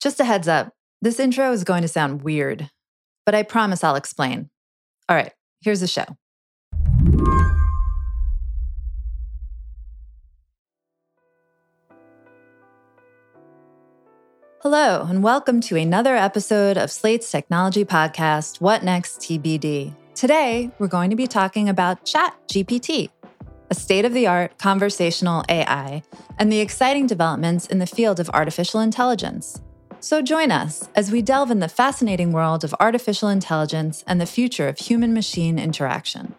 Just a heads up, this intro is going to sound weird, but I promise I'll explain. All right, here's the show. Hello, and welcome to another episode of Slate's technology podcast, What Next TBD. Today, we're going to be talking about ChatGPT, a state-of-the-art conversational AI, and the exciting developments in the field of artificial intelligence. So join us as we delve in the fascinating world of artificial intelligence and the future of human-machine interaction.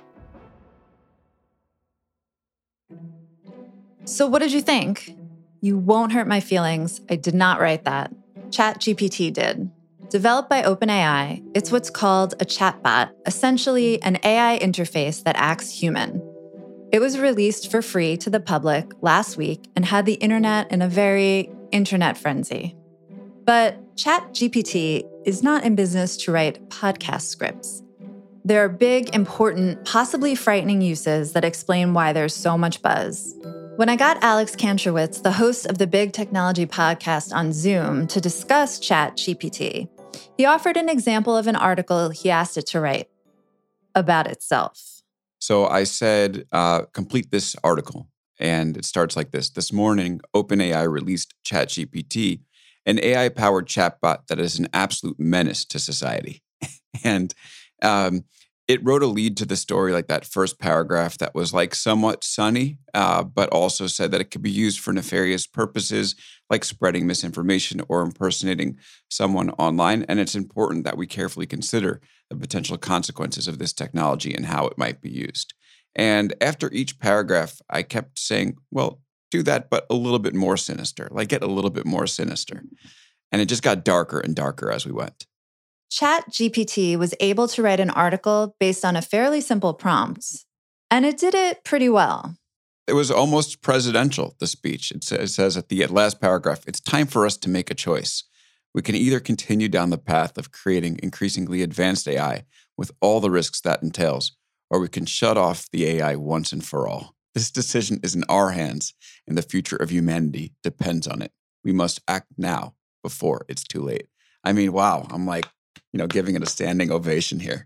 So what did you think? You won't hurt my feelings. I did not write that. ChatGPT did. Developed by OpenAI, it's what's called a chatbot, essentially an AI interface that acts human. It was released for free to the public last week and had the internet in a very internet frenzy. But ChatGPT is not in business to write podcast scripts. There are big, important, possibly frightening uses that explain why there's so much buzz. When I got Alex Kantrowitz, the host of the Big Technology podcast on Zoom, to discuss ChatGPT, he offered an example of an article he asked it to write about itself. So I said, complete this article. And it starts like this. This morning, OpenAI released ChatGPT, an AI-powered chatbot that is an absolute menace to society. And it wrote a lead to the story, like that first paragraph that was like somewhat sunny, but also said that it could be used for nefarious purposes, like spreading misinformation or impersonating someone online. And it's important that we carefully consider the potential consequences of this technology and how it might be used. And after each paragraph, I kept saying, well, do that, but a little bit more sinister, like get a little bit more sinister. And it just got darker and darker as we went. ChatGPT was able to write an article based on a fairly simple prompt, and it did it pretty well. It was almost presidential, the speech. It says at the last paragraph, it's time for us to make a choice. We can either continue down the path of creating increasingly advanced AI with all the risks that entails, or we can shut off the AI once and for all. This decision is in our hands, and the future of humanity depends on it. We must act now before it's too late. I mean, wow, I'm like, giving it a standing ovation here.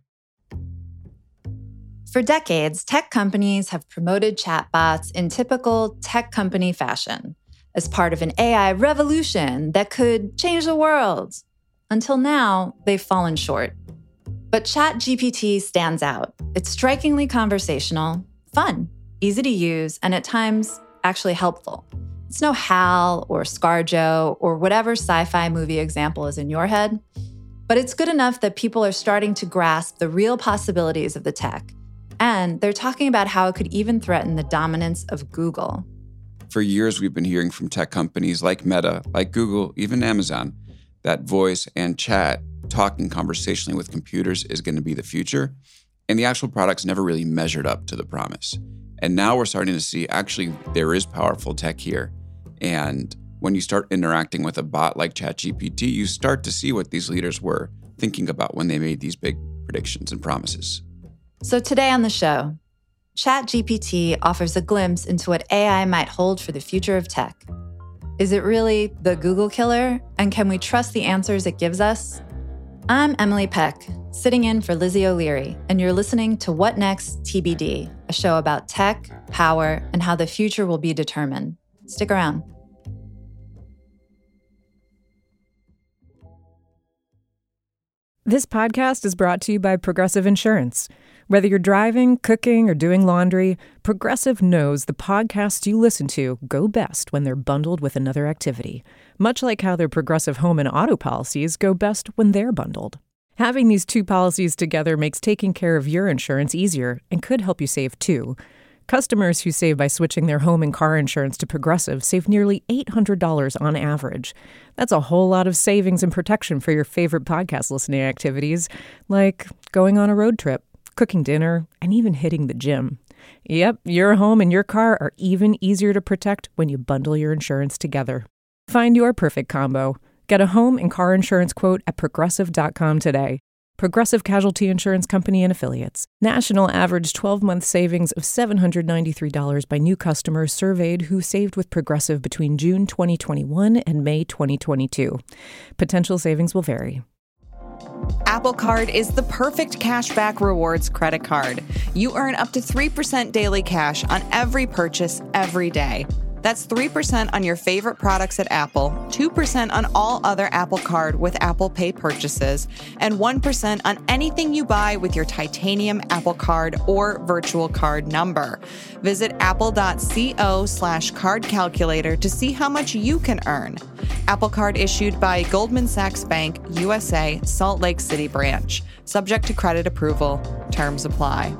For decades, tech companies have promoted chatbots in typical tech company fashion as part of an AI revolution that could change the world. Until now, they've fallen short. But ChatGPT stands out. It's strikingly conversational, fun, easy to use, and at times actually helpful. It's no HAL or ScarJo or whatever sci-fi movie example is in your head. But it's good enough that people are starting to grasp the real possibilities of the tech. And they're talking about how it could even threaten the dominance of Google. For years, we've been hearing from tech companies like Meta, like Google, even Amazon, that voice and chat, talking conversationally with computers is going to be the future. And the actual products never really measured up to the promise. And now we're starting to see, actually, there is powerful tech here. And when you start interacting with a bot like ChatGPT, you start to see what these leaders were thinking about when they made these big predictions and promises. So today on the show, ChatGPT offers a glimpse into what AI might hold for the future of tech. Is it really the Google killer? And can we trust the answers it gives us? I'm Emily Peck, sitting in for Lizzie O'Leary, and you're listening to What Next TBD, a show about tech, power, and how the future will be determined. Stick around. This podcast is brought to you by Progressive Insurance. Whether you're driving, cooking, or doing laundry, Progressive knows the podcasts you listen to go best when they're bundled with another activity, much like how their Progressive home and auto policies go best when they're bundled. Having these two policies together makes taking care of your insurance easier and could help you save too. Customers who save by switching their home and car insurance to Progressive save nearly $800 on average. That's a whole lot of savings and protection for your favorite podcast listening activities, like going on a road trip, cooking dinner, and even hitting the gym. Yep, your home and your car are even easier to protect when you bundle your insurance together. Find your perfect combo. Get a home and car insurance quote at Progressive.com today. Progressive Casualty Insurance Company and Affiliates. National average 12-month savings of $793 by new customers surveyed who saved with Progressive between June 2021 and May 2022. Potential savings will vary. Apple Card is the perfect cashback rewards credit card. You earn up to 3% daily cash on every purchase every day. That's 3% on your favorite products at Apple, 2% on all other Apple Card with Apple Pay purchases, and 1% on anything you buy with your titanium Apple Card or virtual card number. Visit apple.co/card calculator to see how much you can earn. Apple Card issued by Goldman Sachs Bank, USA, Salt Lake City branch. Subject to credit approval. Terms apply.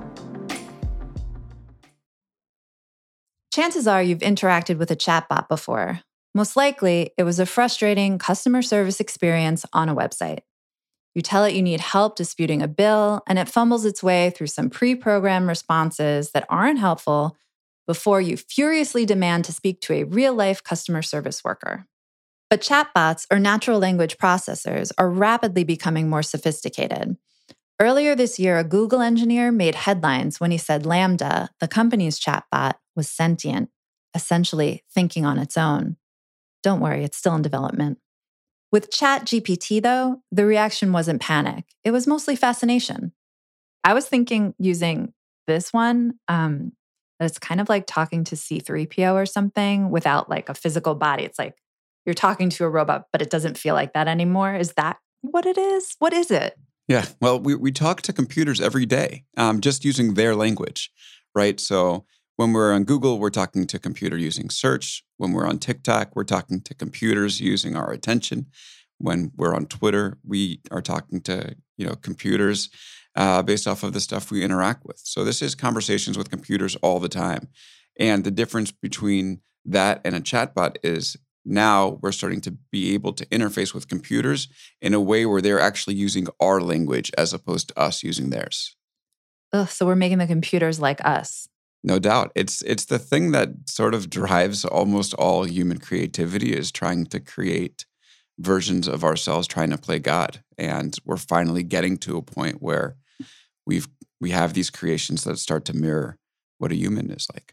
Chances are you've interacted with a chatbot before. Most likely, it was a frustrating customer service experience on a website. You tell it you need help disputing a bill, and it fumbles its way through some pre-programmed responses that aren't helpful before you furiously demand to speak to a real-life customer service worker. But chatbots, or natural language processors, are rapidly becoming more sophisticated. Earlier this year, a Google engineer made headlines when he said LaMDA, the company's chatbot, was sentient, essentially thinking on its own. Don't worry, it's still in development. With ChatGPT, though, the reaction wasn't panic. It was mostly fascination. I was thinking using this one, that it's kind of like talking to C-3PO or something without like a physical body. It's like you're talking to a robot, but it doesn't feel like that anymore. Is that what it is? What is it? Yeah, well, we talk to computers every day, just using their language, right? So when we're on Google, we're talking to computer using search. When we're on TikTok, we're talking to computers using our attention. When we're on Twitter, we are talking to computers based off of the stuff we interact with. So this is conversations with computers all the time. And the difference between that and a chatbot is now we're starting to be able to interface with computers in a way where they're actually using our language as opposed to us using theirs. Ugh, so we're making the computers like us. No doubt. It's the thing that sort of drives almost all human creativity is trying to create versions of ourselves, trying to play God. And we're finally getting to a point where we have these creations that start to mirror what a human is like.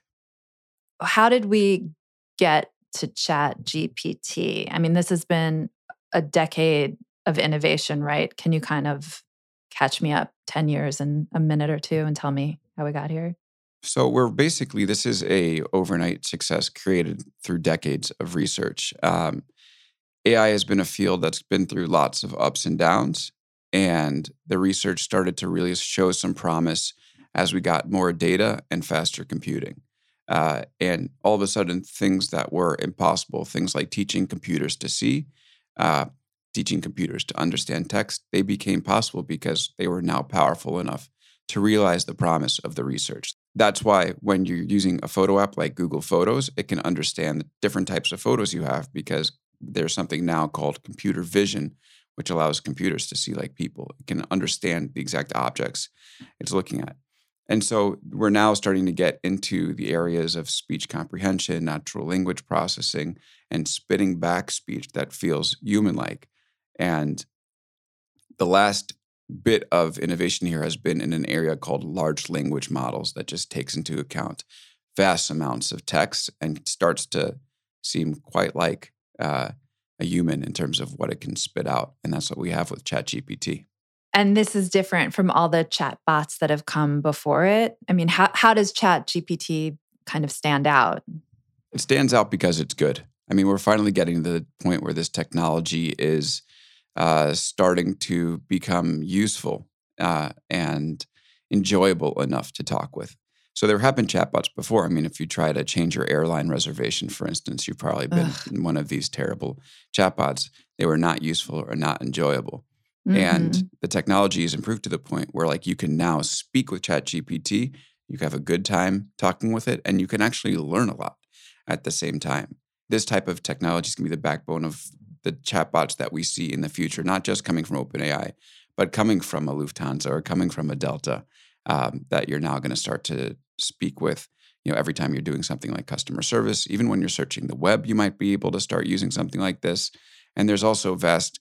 How did we get to ChatGPT? I mean, this has been a decade of innovation, right? Can you kind of catch me up 10 years in a minute or two and tell me how we got here? So this is a overnight success created through decades of research. AI has been a field that's been through lots of ups and downs, and the research started to really show some promise as we got more data and faster computing. And all of a sudden, things that were impossible, things like teaching computers to see, teaching computers to understand text, they became possible because they were now powerful enough to realize the promise of the research. That's why when you're using a photo app like Google Photos, it can understand the different types of photos you have because there's something now called computer vision, which allows computers to see like people. It can understand the exact objects it's looking at. And so we're now starting to get into the areas of speech comprehension, natural language processing, and spitting back speech that feels human-like. And the last bit of innovation here has been in an area called large language models that just takes into account vast amounts of text and starts to seem quite like a human in terms of what it can spit out. And that's what we have with ChatGPT. And this is different from all the chat bots that have come before it. I mean, how does ChatGPT kind of stand out? It stands out because it's good. I mean, we're finally getting to the point where this technology is starting to become useful and enjoyable enough to talk with. So there have been chatbots before. I mean, if you try to change your airline reservation, for instance, you've probably been in one of these terrible chatbots. They were not useful or not enjoyable. Mm-hmm. And the technology has improved to the point where like you can now speak with ChatGPT, you can have a good time talking with it, and you can actually learn a lot at the same time. This type of technology is going to be the backbone of the chatbots that we see in the future, not just coming from OpenAI, but coming from a Lufthansa or coming from a Delta that you're now going to start to speak with. You know, every time you're doing something like customer service, even when you're searching the web, you might be able to start using something like this. And there's also vast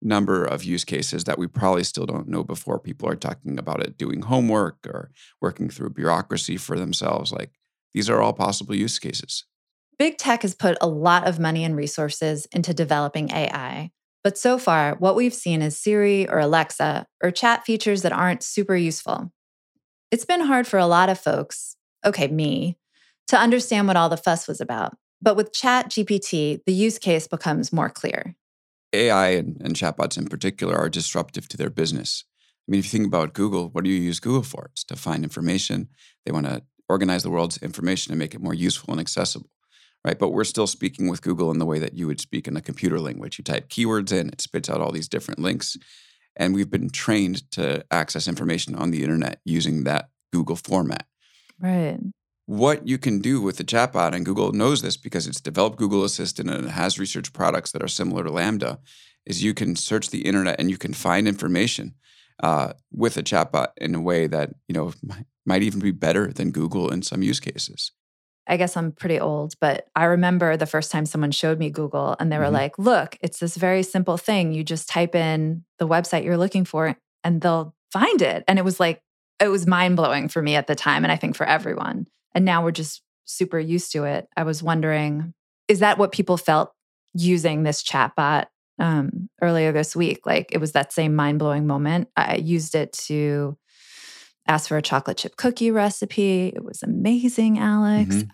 number of use cases that we probably still don't know before people are talking about it, doing homework or working through bureaucracy for themselves. Like, these are all possible use cases. Big tech has put a lot of money and resources into developing AI. But so far, what we've seen is Siri or Alexa or chat features that aren't super useful. It's been hard for a lot of folks, okay, me, to understand what all the fuss was about. But with ChatGPT, the use case becomes more clear. AI and chatbots in particular are disruptive to their business. I mean, if you think about Google, what do you use Google for? It's to find information. They want to organize the world's information and make it more useful and accessible, right? But we're still speaking with Google in the way that you would speak in a computer language. You type keywords in, it spits out all these different links. And we've been trained to access information on the internet using that Google format. Right. What you can do with the chatbot, and Google knows this because it's developed Google Assistant and it has research products that are similar to Lambda, is you can search the internet and you can find information with a chatbot in a way that, might even be better than Google in some use cases. I guess I'm pretty old, but I remember the first time someone showed me Google and they were like, look, it's this very simple thing. You just type in the website you're looking for and they'll find it. And it was mind-blowing for me at the time, and I think for everyone. And now we're just super used to it. I was wondering, is that what people felt using this chatbot earlier this week? Like, it was that same mind-blowing moment. I used it to ask for a chocolate chip cookie recipe. It was amazing, Alex.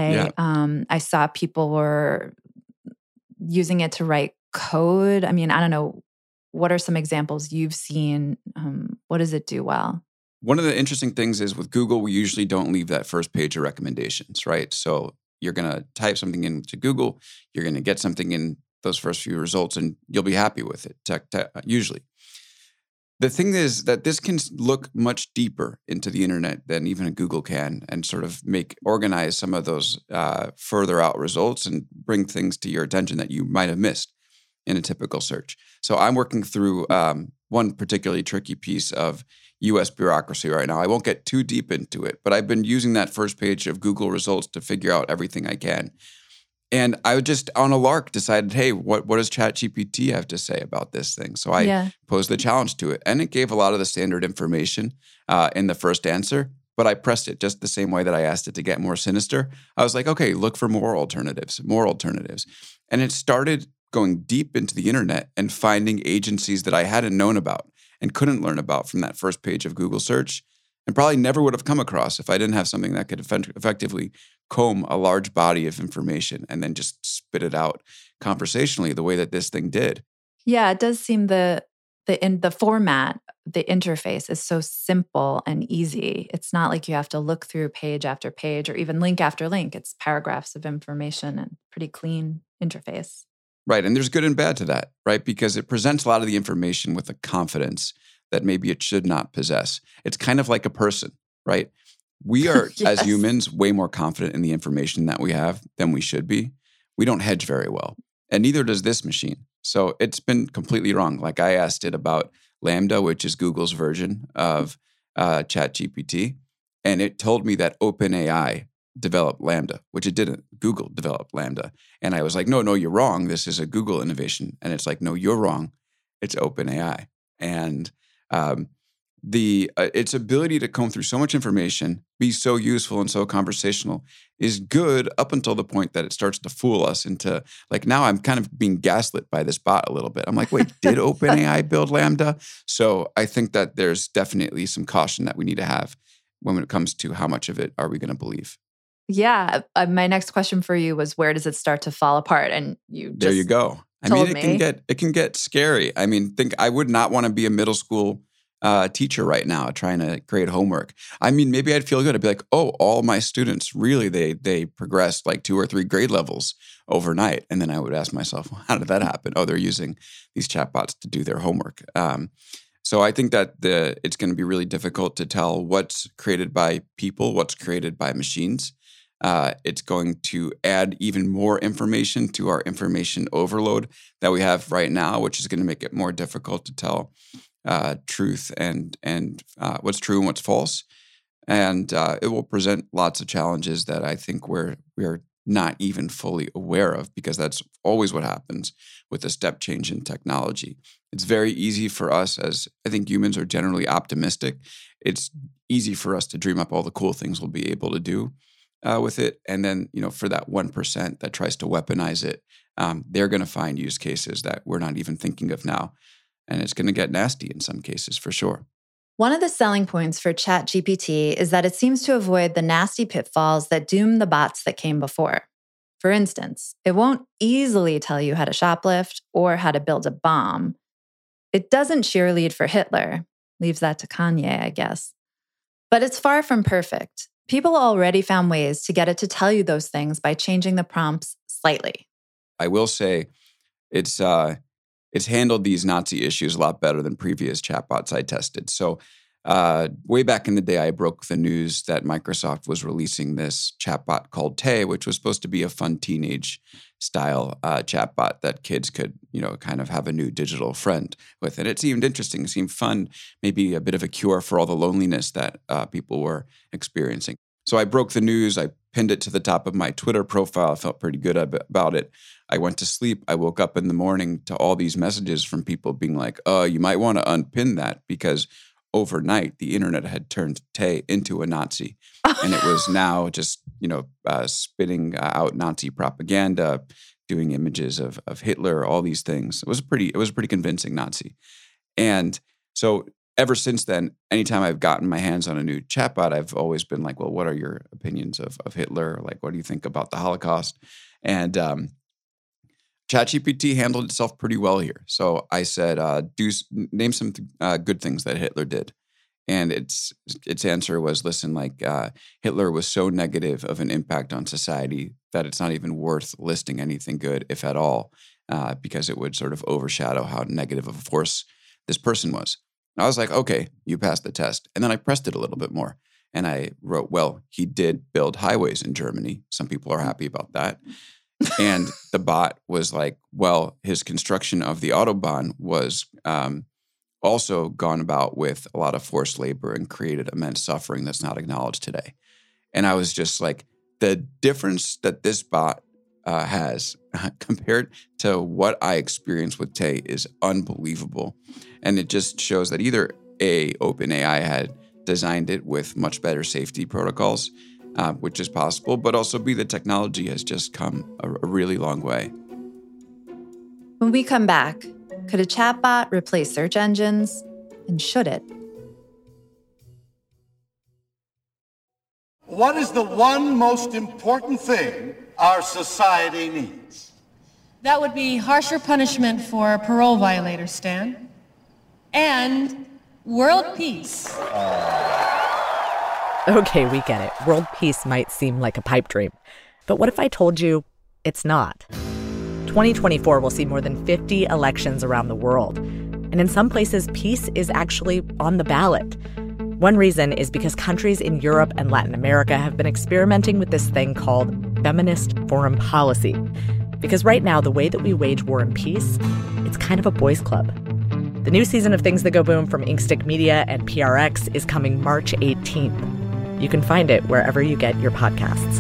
I saw people were using it to write code. I mean, I don't know. What are some examples you've seen? What does it do well? One of the interesting things is with Google, we usually don't leave that first page of recommendations, right? So you're going to type something into Google, you're going to get something in those first few results, and you'll be happy with it, usually. The thing is that this can look much deeper into the internet than even Google can, and sort of organize some of those further out results and bring things to your attention that you might have missed in a typical search. So I'm working through one particularly tricky piece of U.S. bureaucracy right now. I won't get too deep into it, but I've been using that first page of Google results to figure out everything I can. And I just, on a lark, decided, hey, what does ChatGPT have to say about this thing? So I posed the challenge to it. And it gave a lot of the standard information in the first answer, but I pressed it just the same way that I asked it to get more sinister. I was like, okay, look for more alternatives. And it started going deep into the internet and finding agencies that I hadn't known about and couldn't learn about from that first page of Google search, and probably never would have come across if I didn't have something that could effectively comb a large body of information and then just spit it out conversationally the way that this thing did. Yeah, it does seem the format, the interface is so simple and easy. It's not like you have to look through page after page or even link after link. It's paragraphs of information and pretty clean interface. Right. And there's good and bad to that, right? Because it presents a lot of the information with a confidence that maybe it should not possess. It's kind of like a person, right? We are, as humans, way more confident in the information that we have than we should be. We don't hedge very well. And neither does this machine. So it's been completely wrong. Like, I asked it about Lambda, which is Google's version of ChatGPT, and it told me that OpenAI developed Lambda, which it didn't. Google developed Lambda. And I was like, no, you're wrong. This is a Google innovation. And it's like, no, you're wrong. It's OpenAI. And its ability to comb through so much information, be so useful and so conversational is good up until the point that it starts to fool us into, like, now I'm kind of being gaslit by this bot a little bit. I'm like, wait, did OpenAI build Lambda? So I think that there's definitely some caution that we need to have when it comes to how much of it are we going to believe. Yeah. My next question for you was, where does it start to fall apart? And there you go. I mean, it can get scary. I mean, I would not want to be a middle school teacher right now trying to create homework. I mean, maybe I'd feel good. I'd be like, oh, all my students really they progressed like 2 or 3 grade levels overnight. And then I would ask myself, well, how did that happen? Oh, they're using these chatbots to do their homework. So I think that it's going to be really difficult to tell what's created by people, what's created by machines. It's going to add even more information to our information overload that we have right now, which is going to make it more difficult to tell truth and what's true and what's false. And it will present lots of challenges that I think we are not even fully aware of, because that's always what happens with a step change in technology, It's very easy for us, as I think humans are generally optimistic. It's easy for us to dream up all the cool things we'll be able to do with it. And then, for that 1% that tries to weaponize it, they're going to find use cases that we're not even thinking of now. And it's going to get nasty in some cases, for sure. One of the selling points for ChatGPT is that it seems to avoid the nasty pitfalls that doom the bots that came before. For instance, it won't easily tell you how to shoplift or how to build a bomb. It doesn't cheerlead for Hitler. Leaves that to Kanye, I guess. But it's far from perfect. People already found ways to get it to tell you those things by changing the prompts slightly. I will say it's handled these Nazi issues a lot better than previous chatbots I tested. So way back in the day, I broke the news that Microsoft was releasing this chatbot called Tay, which was supposed to be a fun teenage-style chatbot that kids could, kind of have a new digital friend with. And it seemed interesting. It seemed fun, maybe a bit of a cure for all the loneliness that people were experiencing. So I broke the news. I pinned it to the top of my Twitter profile. I felt pretty good about it. I went to sleep. I woke up in the morning to all these messages from people being like, you might want to unpin that because overnight the internet had turned Tay into a Nazi. And it was now just, spitting out Nazi propaganda, doing images of Hitler, all these things. It was a pretty convincing Nazi. And so ever since then, anytime I've gotten my hands on a new chatbot, I've always been like, well, what are your opinions of Hitler? Like, what do you think about the Holocaust? And ChatGPT handled itself pretty well here. So I said, name some good things that Hitler did. And its answer was, listen, Hitler was so negative of an impact on society that it's not even worth listing anything good, if at all, because it would sort of overshadow how negative of a force this person was. And I was like, okay, you passed the test. And then I pressed it a little bit more. And I wrote, well, he did build highways in Germany. Some people are happy about that. And the bot was like, well, his construction of the Autobahn was also gone about with a lot of forced labor and created immense suffering that's not acknowledged today. And I was just like, the difference that this bot has compared to what I experienced with Tay is unbelievable. And it just shows that either A, OpenAI had designed it with much better safety protocols, which is possible, but also B, the technology has just come a really long way. When we come back, could a chatbot replace search engines? And should it? What is the one most important thing our society needs? That would be harsher punishment for parole violators, Stan. And world peace. Okay, we get it. World peace might seem like a pipe dream. But what if I told you it's not? 2024 will see more than 50 elections around the world. And in some places, peace is actually on the ballot. One reason is because countries in Europe and Latin America have been experimenting with this thing called feminist foreign policy. Because right now, the way that we wage war and peace, it's kind of a boys' club. The new season of Things That Go Boom from Inkstick Media and PRX is coming March 18th. You can find it wherever you get your podcasts.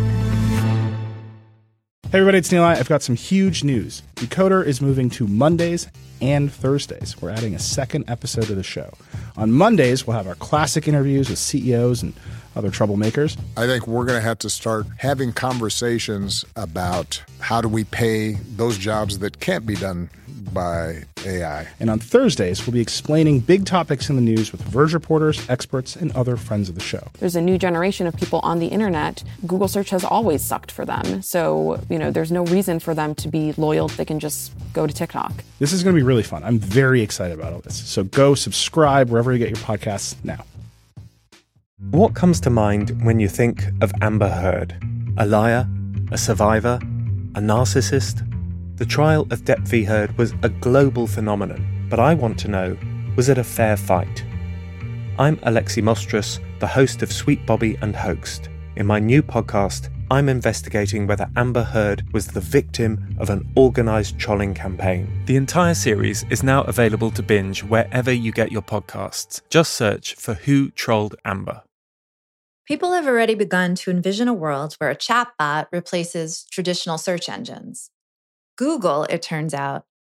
Hey everybody, it's Neil. I've got some huge news. Decoder is moving to Mondays and Thursdays. We're adding a second episode of the show. On Mondays, we'll have our classic interviews with CEOs and other troublemakers. I think we're going to have to start having conversations about how do we pay those jobs that can't be done by AI. And on Thursdays, we'll be explaining big topics in the news with Verge reporters, experts, and other friends of the show. There's a new generation of people on the internet. Google search has always sucked for them. So, there's no reason for them to be loyal. They can just go to TikTok. This is going to be really fun. I'm very excited about all this. So go subscribe wherever you get your podcasts now. What comes to mind when you think of Amber Heard? A liar? A survivor? A narcissist? The trial of Depp v. Heard was a global phenomenon, but I want to know, was it a fair fight? I'm Alexi Mostrous, the host of Sweet Bobby and Hoaxed. In my new podcast, I'm investigating whether Amber Heard was the victim of an organised trolling campaign. The entire series is now available to binge wherever you get your podcasts. Just search for Who Trolled Amber. People have already begun to envision a world where a chatbot replaces traditional search engines. Google, it turns out,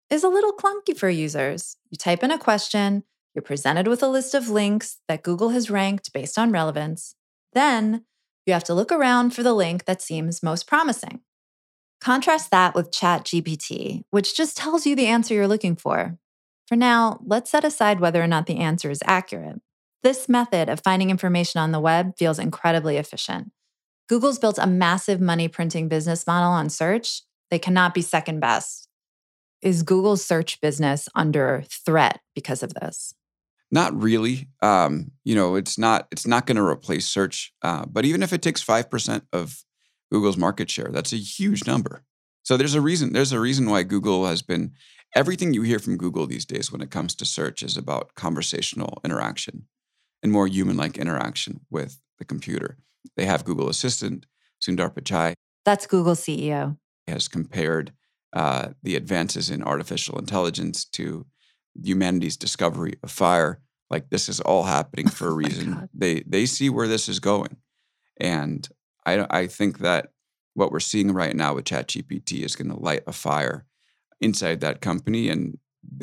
is a little clunky for users. You type in a question, you're presented with a list of links that Google has ranked based on relevance. Then you have to look around for the link that seems most promising. Contrast that with ChatGPT, which just tells you the answer you're looking for. For now, let's set aside whether or not the answer is accurate. This method of finding information on the web feels incredibly efficient. Google's built a massive money printing business model on search. They cannot be second best. Is Google's search business under threat because of this? Not really. It's not going to replace search. But even if it takes 5% of Google's market share, that's a huge number. So there's a reason. There's a reason why Google has been. Everything you hear from Google these days when it comes to search is about conversational interaction and more human-like interaction with the computer. They have Google Assistant. Sundar Pichai, that's Google's CEO, has compared the advances in artificial intelligence to humanity's discovery of fire. Like, this is all happening for a reason. They see where this is going. And I think that what we're seeing right now with ChatGPT is going to light a fire inside that company. And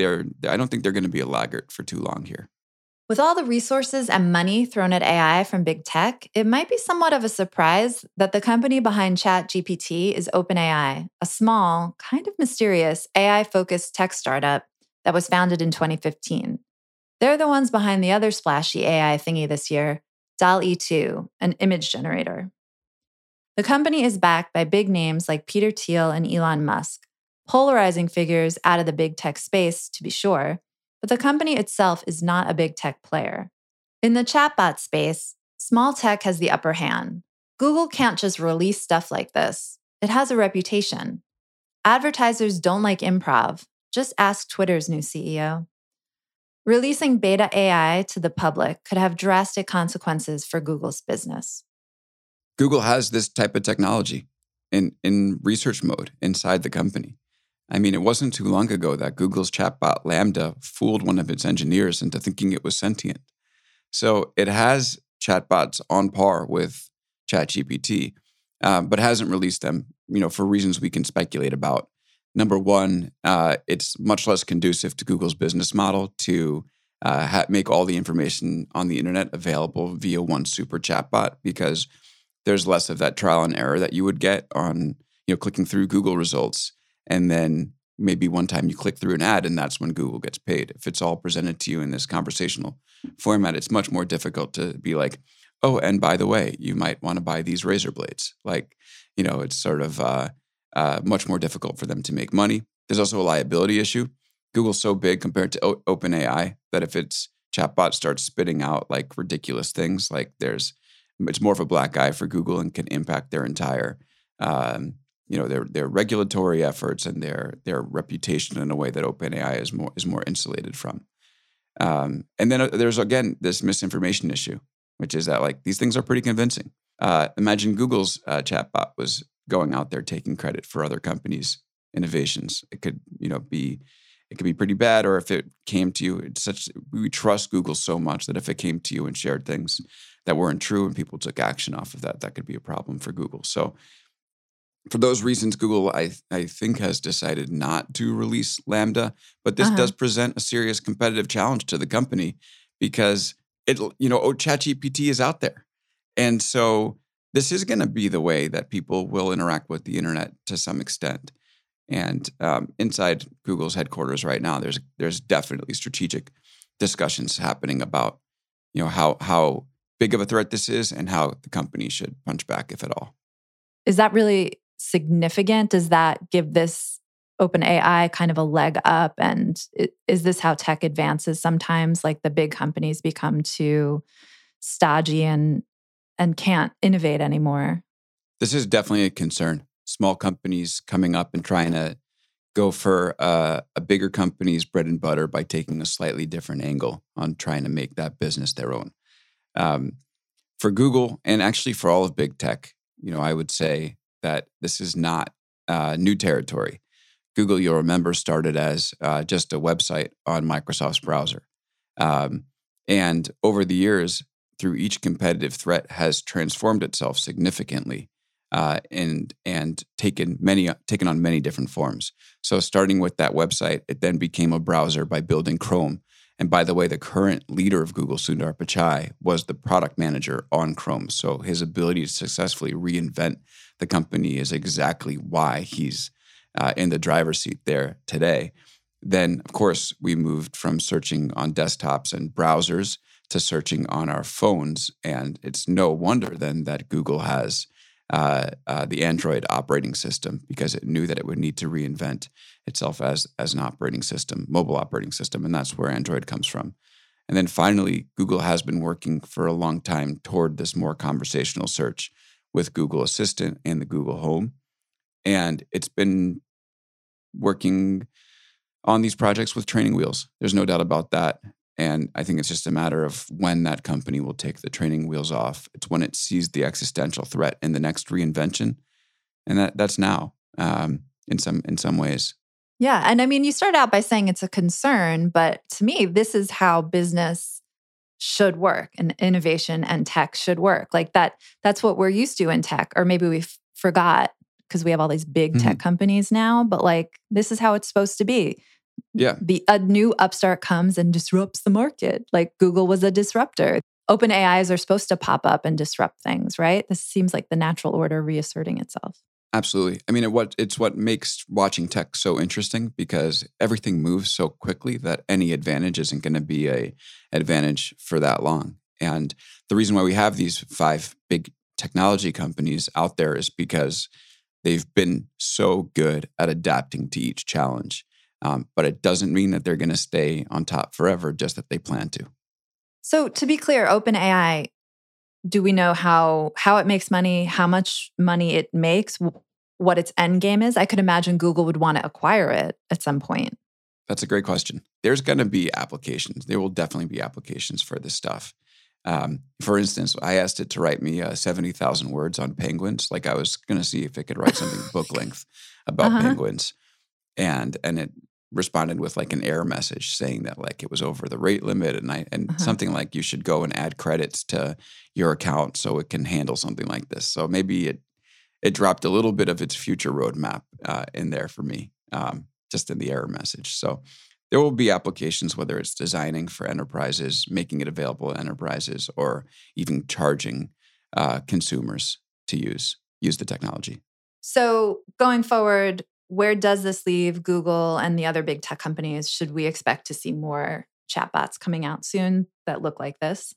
I don't think they're going to be a laggard for too long here. With all the resources and money thrown at AI from big tech, it might be somewhat of a surprise that the company behind ChatGPT is OpenAI, a small, kind of mysterious AI-focused tech startup that was founded in 2015. They're the ones behind the other splashy AI thingy this year, DALL-E 2, an image generator. The company is backed by big names like Peter Thiel and Elon Musk, polarizing figures out of the big tech space, to be sure, but the company itself is not a big tech player. In the chatbot space, small tech has the upper hand. Google can't just release stuff like this. It has a reputation. Advertisers don't like improv. Just ask Twitter's new CEO. Releasing beta AI to the public could have drastic consequences for Google's business. Google has this type of technology in research mode inside the company. I mean, it wasn't too long ago that Google's chatbot Lambda fooled one of its engineers into thinking it was sentient. So it has chatbots on par with ChatGPT, but hasn't released them, for reasons we can speculate about. Number one, it's much less conducive to Google's business model to make all the information on the internet available via one super chatbot, because there's less of that trial and error that you would get on, clicking through Google results. And then maybe one time you click through an ad and that's when Google gets paid. If it's all presented to you in this conversational format, it's much more difficult to be like, oh, and by the way, you might want to buy these razor blades. It's sort of much more difficult for them to make money. There's also a liability issue. Google's so big compared to OpenAI that if its chatbot starts spitting out like ridiculous things, it's more of a black eye for Google and can impact their entire their regulatory efforts and their reputation in a way that OpenAI is more insulated from. And then there's, again, this misinformation issue, which is that these things are pretty convincing. Imagine Google's chatbot was going out there taking credit for other companies' innovations. It could be pretty bad, or if it came to you, we trust Google so much that if it came to you and shared things that weren't true and people took action off of that could be a problem for Google. So for those reasons, Google, I think, has decided not to release Lambda, but this does present a serious competitive challenge to the company because ChatGPT is out there. And so this is going to be the way that people will interact with the internet to some extent. And inside Google's headquarters right now, there's definitely strategic discussions happening about, how big of a threat this is and how the company should punch back, if at all. Is that really significant? Does that give this OpenAI kind of a leg up? And is this how tech advances sometimes? Like the big companies become too stodgy and can't innovate anymore? This is definitely a concern. Small companies coming up and trying to go for a bigger company's bread and butter by taking a slightly different angle on trying to make that business their own. For Google, and actually for all of big tech, I would say that this is not new territory. Google, you'll remember, started as just a website on Microsoft's browser. And over the years, through each competitive threat, has transformed itself significantly and taken on many different forms. So starting with that website, it then became a browser by building Chrome. And by the way, the current leader of Google, Sundar Pichai, was the product manager on Chrome. So his ability to successfully reinvent the company is exactly why he's in the driver's seat there today. Then, of course, we moved from searching on desktops and browsers to searching on our phones. And it's no wonder then that Google has the Android operating system, because it knew that it would need to reinvent itself as an operating system, mobile operating system. And that's where Android comes from. And then finally, Google has been working for a long time toward this more conversational search with Google Assistant and the Google Home. And it's been working on these projects with training wheels. There's no doubt about that. And I think it's just a matter of when that company will take the training wheels off. It's when it sees the existential threat in the next reinvention. And that's now in some ways. Yeah. And I mean, you started out by saying it's a concern, but to me, this is how business should work and innovation and tech should work. Like that's what we're used to in tech, or maybe we forgot because we have all these big tech companies now, but like this is how it's supposed to be. Yeah. A new upstart comes and disrupts the market. Like Google was a disruptor. Open AIs are supposed to pop up and disrupt things, right? This seems like the natural order reasserting itself. Absolutely. I mean, it's what makes watching tech so interesting, because everything moves so quickly that any advantage isn't going to be an advantage for that long. And the reason why we have these 5 big technology companies out there is because they've been so good at adapting to each challenge. But it doesn't mean that they're going to stay on top forever, just that they plan to. So to be clear, OpenAI, do we know how it makes money, how much money it makes, what its end game is? I could imagine Google would want to acquire it at some point. That's a great question. There's going to be applications. There will definitely be applications for this stuff. For instance, I asked it to write me 70,000 words on penguins. Like I was going to see if it could write something book length about penguins. And it responded with like an error message saying that like it was over the rate limit, and something like you should go and add credits to your account so it can handle something like this. So maybe it dropped a little bit of its future roadmap in there for me, just in the error message. So there will be applications, whether it's designing for enterprises, making it available to enterprises, or even charging consumers to use the technology. So going forward, where does this leave Google and the other big tech companies? Should we expect to see more chatbots coming out soon that look like this?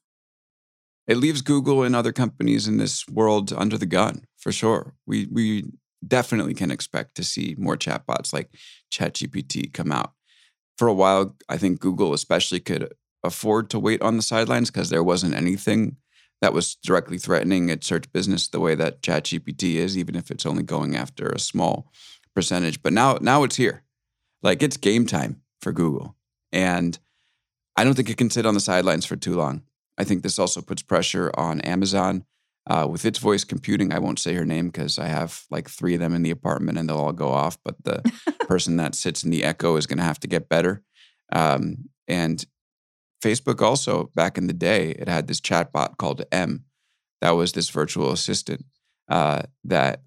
It leaves Google and other companies in this world under the gun, for sure. We definitely can expect to see more chatbots like ChatGPT come out. For a while, I think Google especially could afford to wait on the sidelines because there wasn't anything that was directly threatening its search business the way that ChatGPT is, even if it's only going after a small percentage. But now it's here. Like it's game time for Google. And I don't think it can sit on the sidelines for too long. I think this also puts pressure on Amazon with its voice computing. I won't say her name because I have like 3 of them in the apartment and they'll all go off. But the person that sits in the Echo is going to have to get better. And Facebook also, back in the day, it had this chatbot called M. That was this virtual assistant that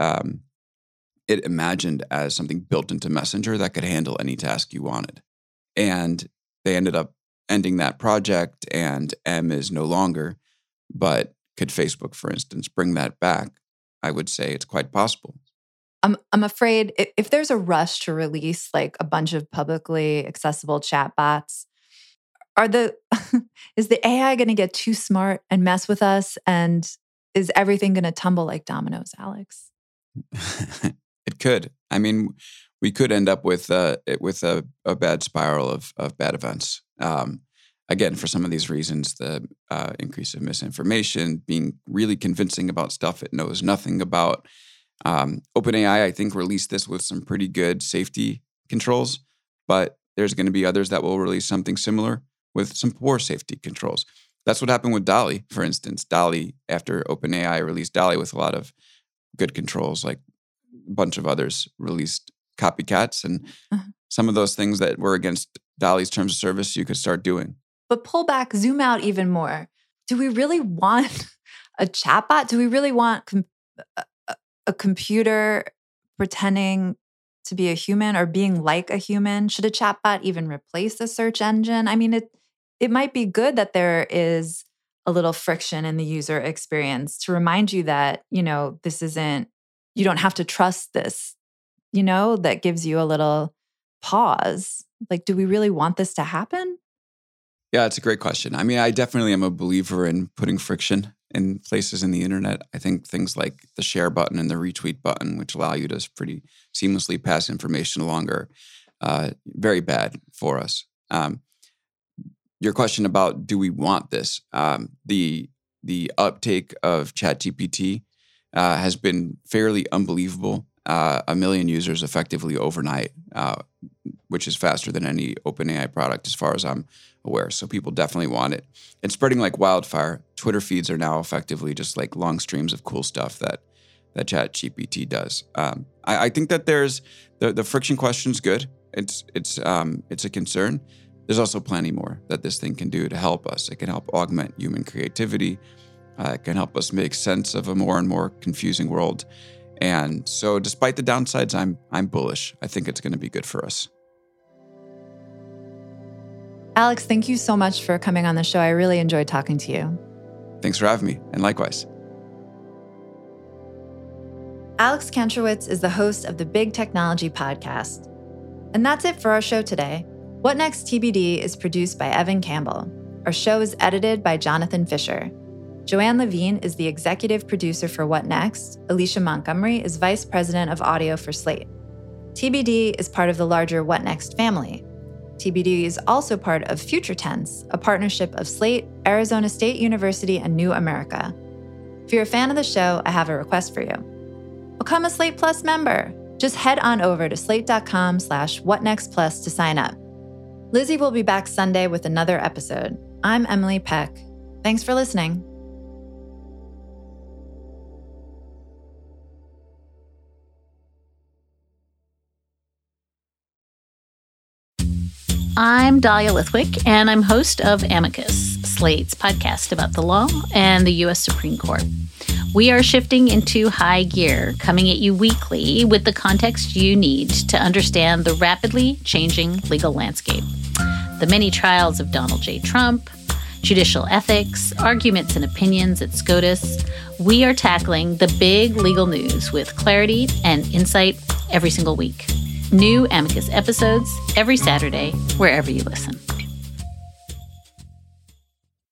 it imagined as something built into Messenger that could handle any task you wanted. And they ended up ending that project, and M is no longer. But could Facebook, for instance, bring that back? I would say it's quite possible. I'm afraid if there's a rush to release like a bunch of publicly accessible chatbots, is the AI going to get too smart and mess with us? And is everything going to tumble like dominoes, Alex? It could. I mean, we could end up with a bad spiral of bad events. Again, for some of these reasons, the increase of misinformation, being really convincing about stuff it knows nothing about. OpenAI, I think, released this with some pretty good safety controls, but there's going to be others that will release something similar with some poor safety controls. That's what happened with DALL-E, for instance. DALL-E, after OpenAI released DALL-E with a lot of good controls, like a bunch of others released copycats, and some of those things that were against DALL-E's terms of service you could start doing. But pull back, zoom out even more. Do we really want a chatbot? Do we really want a computer pretending to be a human or being like a human? Should a chatbot even replace a search engine? I mean, it might be good that there is a little friction in the user experience to remind you that, this isn't, you don't have to trust this, that gives you a little pause. Like, do we really want this to happen? Yeah, it's a great question. I mean, I definitely am a believer in putting friction in places in the internet. I think things like the share button and the retweet button, which allow you to pretty seamlessly pass information along, are very bad for us. Your question about do we want this? The uptake of ChatGPT has been fairly unbelievable. 1 million users effectively overnight, which is faster than any OpenAI product as far as I'm aware. So people definitely want it. It's spreading like wildfire. Twitter feeds are now effectively just like long streams of cool stuff that ChatGPT does. I think that there's the friction question is good. It's a concern. There's also plenty more that this thing can do to help us. It can help augment human creativity. It can help us make sense of a more and more confusing world. And so despite the downsides, I'm bullish. I think it's going to be good for us. Alex, thank you so much for coming on the show. I really enjoyed talking to you. Thanks for having me, and likewise. Alex Kantrowitz is the host of the Big Technology Podcast. And that's it for our show today. What Next TBD is produced by Evan Campbell. Our show is edited by Jonathan Fisher. Joanne Levine is the executive producer for What Next. Alicia Montgomery is vice president of audio for Slate. TBD is part of the larger What Next family. TBD is also part of Future Tense, a partnership of Slate, Arizona State University, and New America. If you're a fan of the show, I have a request for you. Become a Slate Plus member. Just head on over to slate.com/whatnextplus to sign up. Lizzie will be back Sunday with another episode. I'm Emily Peck. Thanks for listening. I'm Dahlia Lithwick, and I'm host of Amicus, Slate's podcast about the law and the U.S. Supreme Court. We are shifting into high gear, coming at you weekly with the context you need to understand the rapidly changing legal landscape. The many trials of Donald J. Trump, judicial ethics, arguments and opinions at SCOTUS. We are tackling the big legal news with clarity and insight every single week. New Amicus episodes every Saturday, wherever you listen.